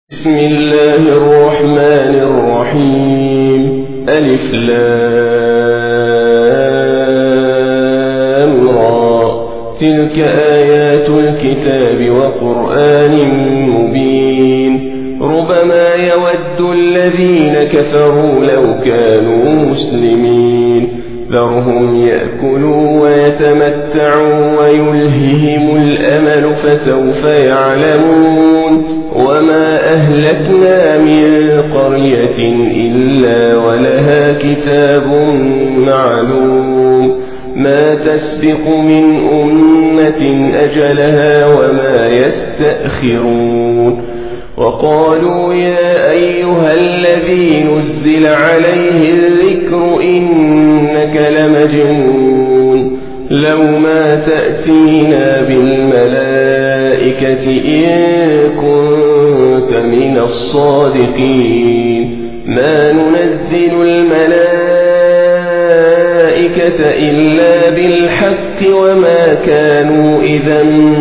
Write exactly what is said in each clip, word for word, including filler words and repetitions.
بسم الله الرحمن الرحيم. ألف لام را. تلك آيات الكتاب وقرآن مبين. ربما يود الذين كفروا لو كانوا مسلمين. ذرهم يأكلوا ويتمتعوا ويلههم الأمل فسوف يعلمون. وما أهلكنا من قرية إلا ولها كتاب معلوم. ما تسبق من أمة أجلها وما يستأخرون. وقالوا يا أيها الذي نزل عليه الذكر إنك لمجنون. لو ما تأتينا بالملائكة إن كنت من الصادقين. ما ننزل الملائكة إلا بالحق وما كانوا إذا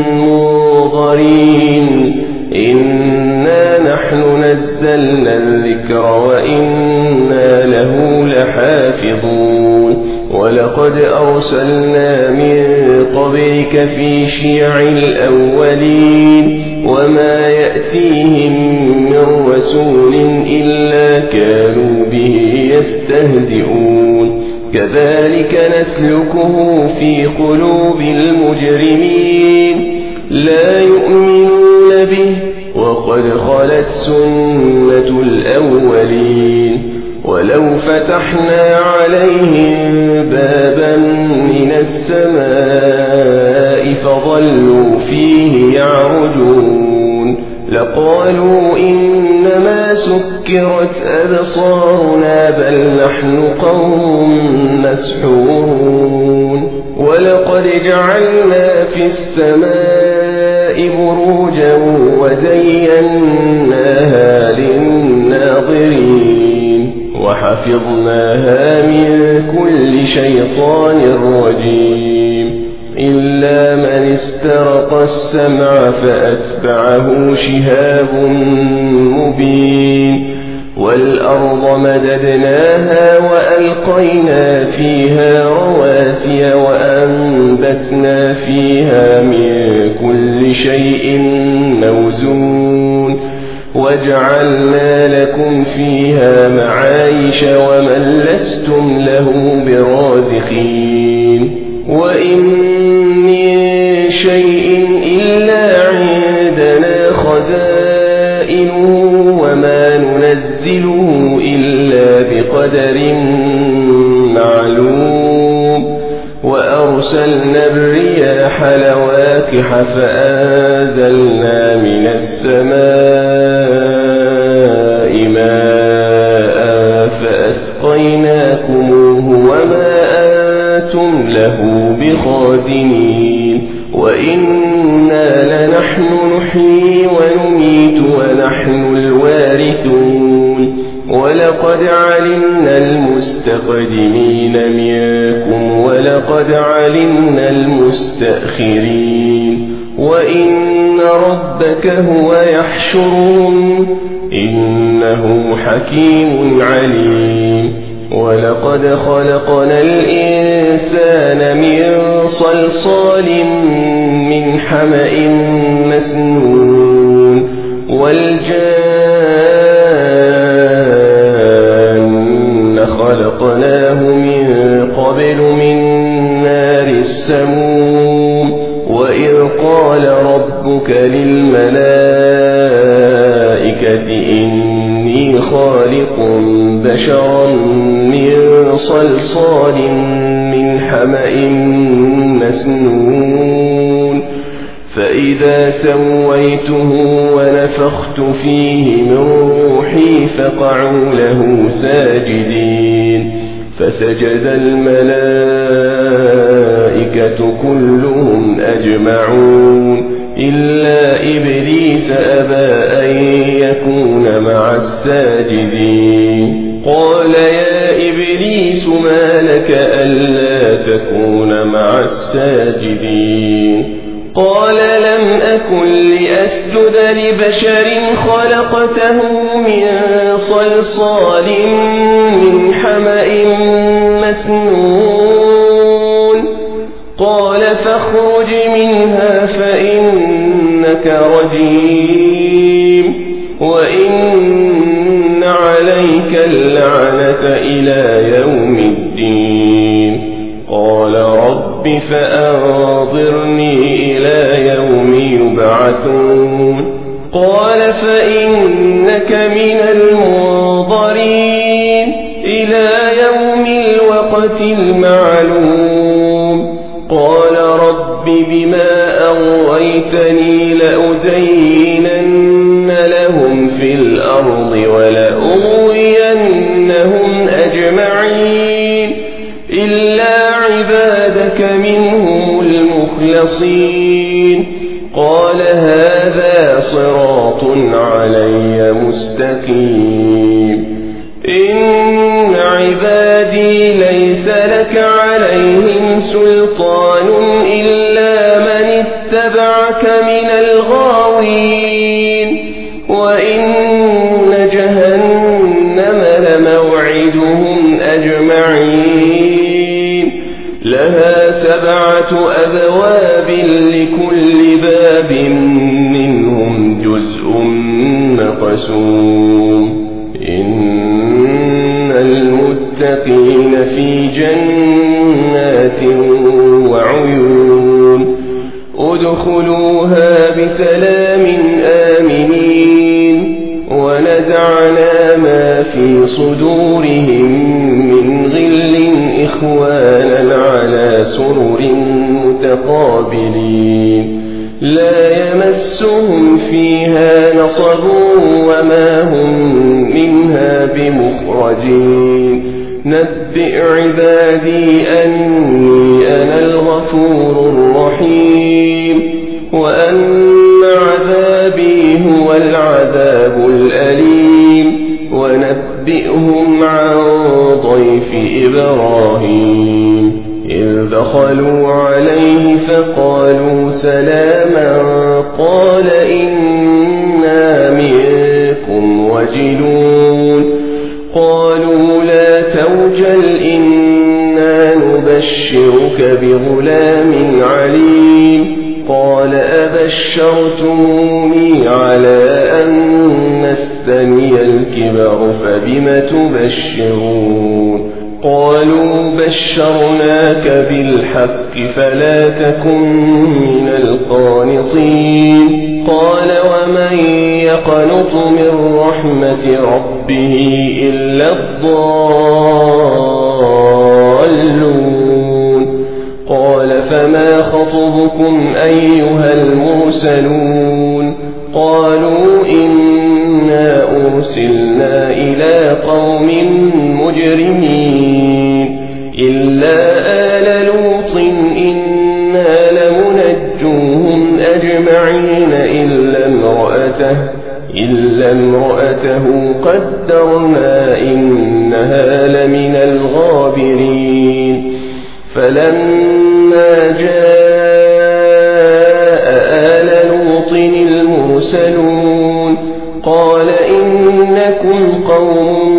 منظرين. إنا نحن نزلنا الذكر وإنا له لحافظون. ولقد أرسلنا من قبلك في شيع الأولين وما يأتيهم من رسول إلا كانوا به يستهزئون. كذلك نسلكه في قلوب المجرمين. لا يؤمنون به وقد خلت سنة الأولين. ولو فتحنا عليهم بابا من السماء فظلوا فيه يعرجون لقالوا إنما سكرت أبصارنا بل نحن قوم مسحورون. ولقد جعلنا في السماء بروجا وزيناها للناظرين وحفظناها من كل شيطان رجيم. إلا من استرق السمع فأتبعه شهاب مبين. والأرض مددناها وألقينا فيها رواسي وأنبتنا فيها من كل شيء موزون. وجعلنا لكم فيها معايش ومن لستم له برازقين. وإن من شيء إلا عندنا خزائنه وما ننزله إلا بقدر معلوم. وأرسلنا الرياح لواقح فأنزلنا من السماء ماء فأسقيناكموه وما أنتم له بخازنين. وإنا لنحن نحيي ونميت ونحن الوارثون. ولقد علمنا المستقدمين منكم ولقد علمنا المستأخرين. وإن ربك هو يحشرهم إنه حكيم عليم. ولقد خلقنا الإنسان من صلصال من حمأ مسنون. والجان خلقناه من قبل من نار السموم. وإذ قال ربك للملائكة إني خالق بشرا من صلصال من حمأ مسنون. فإذا سويته ونفخت فيه من روحي فقعوا له ساجدين. فسجد الملائكة كلهم أجمعون إلا إبليس أبى أن يكون مع الساجدين. قال يا إبليس ما لك ألا تكون مع الساجدين؟ قال لم أكن لأسجد لبشر خلق خلقته من صلصال من حمأ مسنون قال فاخرج منها فإنك رجيم وإن عليك اللعنة إلى يوم الدين قال رب فأنظرني إلى يوم يبعثون قال فإنك من المنظرين إلى يوم الوقت المعلوم قال رب بما أغويتني لأزينن لهم في الأرض ولأغوينهم أجمعين إلا عبادك منهم المخلصين قال هذا صراط علي مستقيم إن عبادي ليس لك عليهم سلطان إلا من اتبعك من الغاوين وإن جهنم لموعدهم أجمعين لها سبعة أبواب لكل باب منهم جزء مقسوم إن المتقين في جنات وعيون ادخلوها بسلام آمنين ونزعنا ما في صدورهم من غل إخوانا على سرر متقابلين لا يمسهم فيها نصب وما هم منها بمخرجين نبئ عبادي أني أنا الغفور الرحيم وأن عذابي هو العذاب الأليم ونبئهم عن ضيف إبراهيم إذ دخلوا عليه فقالوا سلاما قال إنا منكم وجلون قالوا لا توجل إنا نبشرك بغلام عليم قال أبشرتموني على أن مسني الكبر فبم تبشرون قالوا بشرناك بالحق فلا تكن من القانطين قال ومن يقنط من رحمة ربه إلا الضالون قال فما خطبكم أيها المرسلون قالوا إنا أرسلنا إلى قوم مجرمين إلا آل لوط إنا لمنجوهم أجمعين إلا امرأته إلا امرأته قدرنا إنها لمن الغابرين فلما جاء آل لوط المرسلون قال إنكم قوم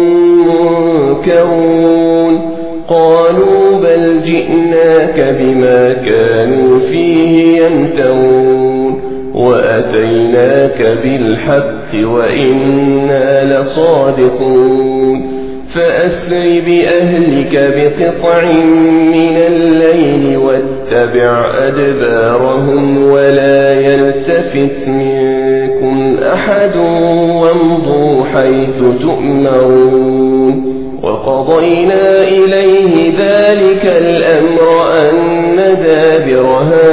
منكرون قالوا بل جئناك بما كانوا فيه يمترون وأتيناك بالحق وإنا لصادقون فأسر بأهلك بقطع من الليل واتبع أدبارهم ولا يلتفت منكم أحد وامضوا حيث تؤمرون وقضينا إليه ذلك الأمر أن دابر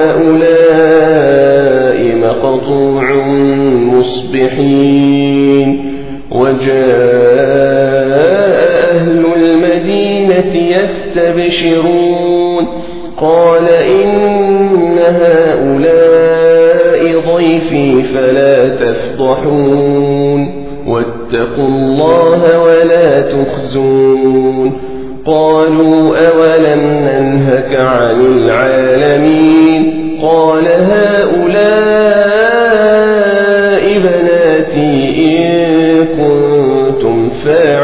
هؤلاء مقطوع مصبحين وجاء أهل المدينة يستبشرون قال إن هؤلاء ضيفي فلا تفضحون واتقوا الله ولا تخزون قالوا أولم ننهك عن العالمين قال هؤلاء بناتي إن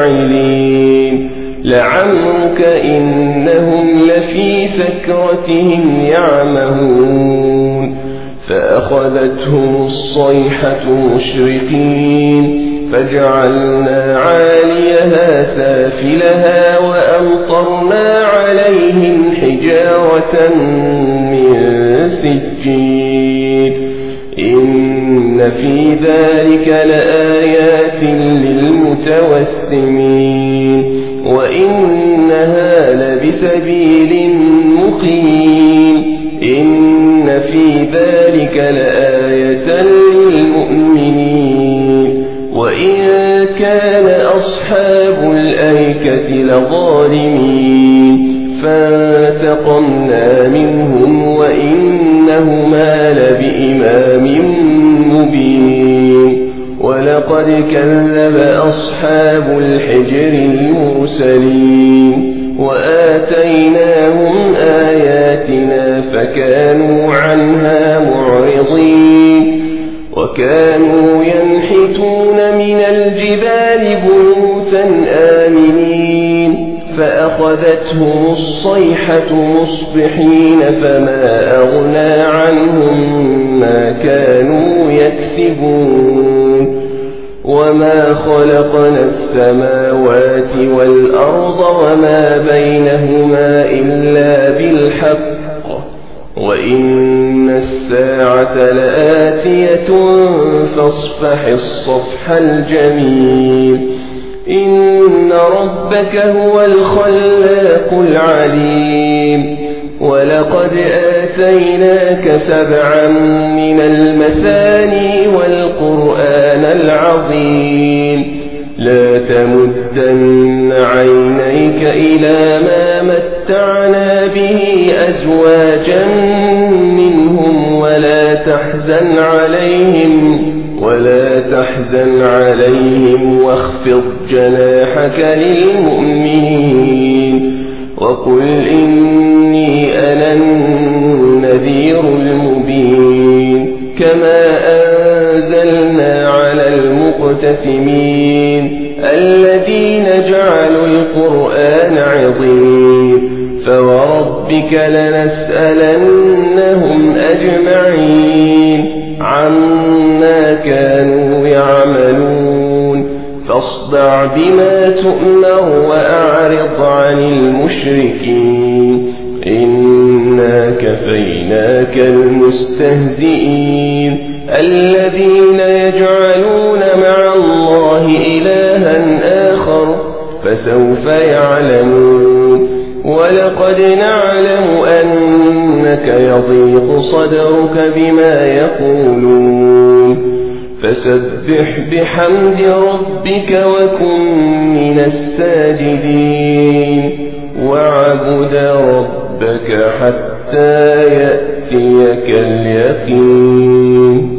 فاعلين لعمرك إنهم لفي سكرتهم يعمهون فأخذتهم الصيحة مشرقين فجعلنا عاليها سافلها وأمطرنا عليهم حجارة من سجيل إن في ذلك لآيات للمتوسمين وإنها لبسبيل مقيم إن في ذلك لآية للمؤمنين وإن كان أصحاب الأيكة لظالمين فانتقمنا منهم وإنهما لبإمام مبين ولقد كذب أصحاب الحجر المرسلين وآتيناهم آياتنا فكانوا عنها معرضين وكانوا ينحتون من الجبال بيوتا آمنين فأخذتهم الصيحة مصبحين فما أغنى عنهم ما كانوا يكسبون وما خلقنا السماوات والأرض وما بينهما إلا بالحق وإن الساعة لآتية فاصفح الصفح الجميل إن ربك هو الخلاق العليم ولقد آتيناك سبعا من المثاني والقرآن العظيم لا تمدن عينيك إلى ما متعنا به أزواجا منهم ولا تحزن عليهم ولا تحزن عليهم واخفض جناحك للمؤمنين وقل إني أنا النذير المبين كما أنزلنا على المقتسمين الذين جعلوا القرآن عظيم فوربك لنسألنهم أجمعين عما كانوا يعملون فاصدع بما تؤمر وأعرض عن المشركين إنا كفيناك المستهزئين الذين يجعلون مع الله إلها آخر فسوف يعلمون ولقد نعلم أنك يضيق صدرك بما يقولون فسبح بحمد ربك وكن من الساجدين واعبد ربك حتى يأتيك اليقين.